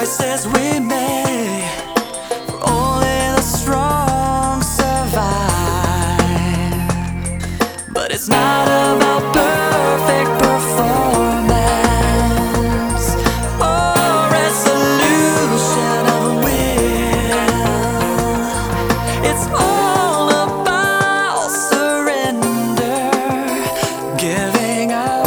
choices we make, for only the strong survive. But it's not about perfect performance or resolution of will. It's all about surrender, giving up,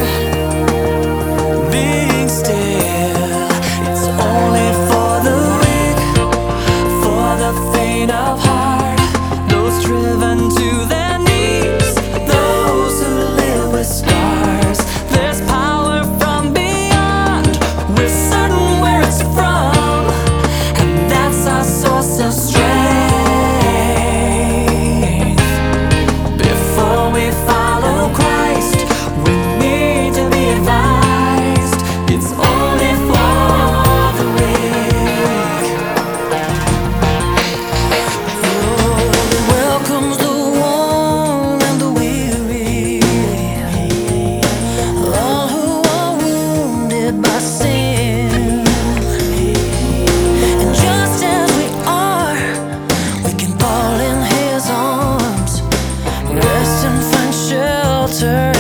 being still. It's only for the weak, for the faint of heart, those driven to their knees, those who live with scars. There's power from beyond, we're certain where it's from, and that's our source of strength. Before we follow Christ, we need to be advised. It's only for the weak. Welcomes the worn and the weary, all who are wounded by sin. And just as we are, we can fall in His arms, rest and find shelter.